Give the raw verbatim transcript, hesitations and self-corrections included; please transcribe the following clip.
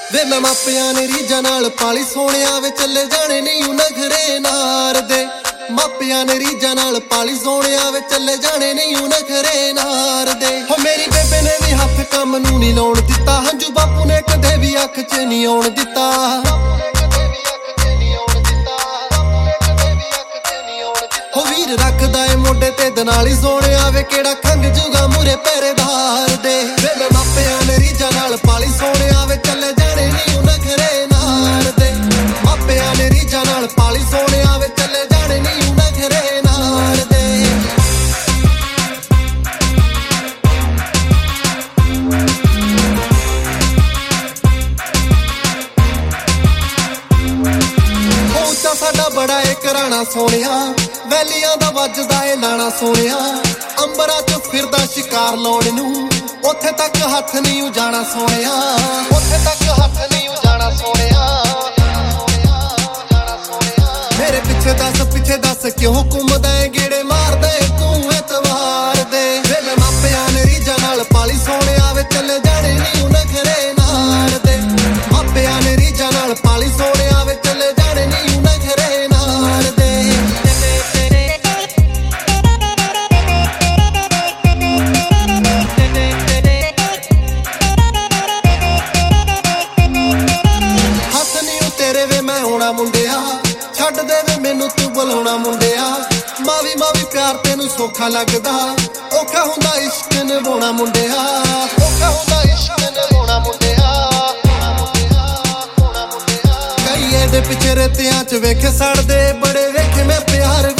ਵੇ ਮੈਂ ਮਾਪਿਆਂ ਨੇ ਰੀਝਾਂ ਨਾਲ ਪਾਲੀ ਸੋਹਣਿਆ ਵੇ ਚੱਲੇ ਜਾਣੇ ਨਹੀਂ ਉਹ ਨਖਰੇ ਨਾਰ ਦੇ। ਮਾਪਿਆਂ ਨੇ ਰੀਝਾਂ ਨਾਲ ਪਾਲੀ ਸੋਹਣਿਆ ਵੇ ਚੱਲੇ ਜਾਣੇ ਨਹੀਂ ਉਹ ਨਖਰੇ ਨਾਰ ਦੇ। ਹੋ ਮੇਰੀ ਬੇਬੇ ਨੇ ਵੀ ਹੱਥ ਕੰਮ ਨੂੰ ਨਹੀਂ ਲਾਉਣ ਦਿੱਤਾ, ਹੰਝੂ ਬਾਪੂ ਨੇ ਕਦੇ ਵੀ ਅੱਖ 'ਚ ਨਹੀਂ ਆਉਣ ਦਿੱਤਾ। ਹੋ ਵੀਰ ਰੱਖਦਾ ਏ ਮੋਢੇ ਤੇ ਦਨਾਲੀ ਸੋਹਣਿਆ ਵੇ ਕਿਹੜਾ ਖੰਗ ਜੂਗਾ ਮੂਰੇ ਪਹਿਰੇਦਾਰ ਦੇ। ਵੇ ਮੈਂ ਮਾਪਿਆਂ ਨੇ ਰੀਝਾਂ ਨਾਲ ਪਾਲੀ ਸੋਹਣਿਆ ਵੇ ਚੱਲੇ ਜਾਣੇ ਨਹੀਂ ਉਹ ਨਖਰੇ ਨਾਰ ਦੇ। ਮਾਪਿਆਂ ਨੇ ਰੀਝਾਂ ਨਾਲ ਪਾਲੀ ਸੋਹਣਿਆ ਵੇ ਚੱਲੇ ਜਾਣੇ ਨਹੀਂ ਉਹ ਨਖਰੇ ਨਾਰ ਦੇ। ਉੱਚਾ ਸਾਡਾ ਬੜਾ ਏ ਘਰਾਣਾ ਸੋਹਣਿਆ, ਵੈਲੀਆਂ ਦਾ ਵੱਜਦਾ ਏ ਲਾਣਾ ਸੋਹਣਿਆ। ਅੰਬਰਾਂ 'ਚ ਫਿਰਦਾ ਸ਼ਿਕਾਰ ਲਾਉਣ ਨੂੰ, ਉੱਥੇ ਤੱਕ ਹੱਥ ਨਹੀਂ ਉਜਾਣਾ ਸੋਹਣਿਆ। ਉੱਥੇ ਤੱਕ ਹੱਥ ਨਹੀਂ ਉਜਾਣਾ ਸੋਹਣਿਆ। ਮੇਰੇ ਪਿੱਛੇ ਦੱਸ ਪਿੱਛੇ ਦੱਸ ਕਿਉਂ ਘੁੰਮਦਾ ਏ, ਗੇੜੇ ਮਾਰਦਾ ਏ ਤੂੰ ਐਤਵਾਰ ਦੇ। ਵੇ ਮੈਂ ਮਾਪਿਆਂ ਨੇ ਰੀਝਾਂ ਨਾਲ ਪਾਲੀ ਸੋਹਣਿਆ ਵੇ ਚੱਲੇ ਜਾਣੇ ਨਹੀਂ ਉਹ ਨਖਰੇ ਨਾਰ ਦੇ। ਮਾਪਿਆਂ ਨੇ ਰੀਝਾਂ ਨਾਲ ਪਾਲੀ ਸੋਹਣਿਆ ਵੇ ਚੱਲੇ ਜਾਣੇ ਨਹੀਂ ਉਹ ਨਖਰੇ ਨਾਰ ਦੇ। ਹੱਥ ਨਹੀਂ ਉਹ ਤੇਰੇ ਵੇ ਮੈਂ ਹੋਣਾ ਮੁੰਡਿਆ, ਛੱਡ ਦੇ ਵੇ ਮੈਨੂੰ ਤੂੰ ਬੁਲਾਉਣਾ ਮੁੰਡਿਆ। ਮਾਵੀ ਮਾਵੀ ਪਿਆਰ ਤੈਨੂੰ ਸੌਖਾ ਲੱਗਦਾ, ਔਖਾ ਹੁੰਦਾ ਇਸ਼ਕ ਨਿਭਾਉਣਾ ਮੁੰਡਿਆ। ਔਖਾ ਹੁੰਦਾ ਇਸ਼ਕ ਨਿਭਾਉਣਾ ਮੁੰਡਿਆ। ਕਈ ਇਹਦੇ ਪਿੱਛੇ ਰੇਤਿਆਂ 'ਚ ਵੇਖੇ ਸੜਦੇ, ਬੜੇ ਵੇਖੇ ਮੈਂ ਪਿਆਰ